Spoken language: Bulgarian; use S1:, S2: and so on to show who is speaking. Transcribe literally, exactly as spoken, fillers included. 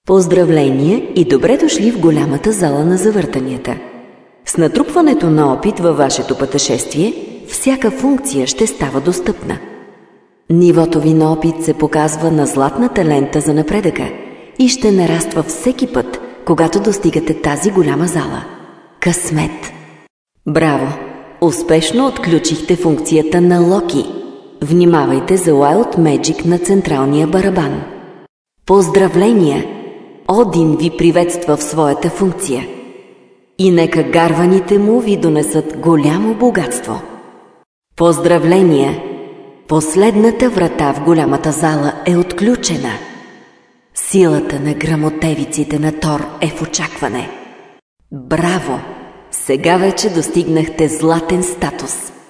S1: Поздравления и добре дошли в голямата зала на завъртанията. С натрупването на опит във вашето пътешествие, всяка функция ще става достъпна. Нивото ви на опит се показва на златната лента за напредъка и ще нараства всеки път, когато достигате тази голяма зала. Късмет! Браво! Успешно отключихте функцията на Локи. Внимавайте за Wild Magic на централния барабан. Поздравления! Один ви приветства в своята функция. И нека гарваните му ви донесат голямо богатство. Поздравления! Последната врата в голямата зала е отключена. Силата на гръмотевиците на Тор е в очакване. Браво! Сега вече достигнахте златен статус.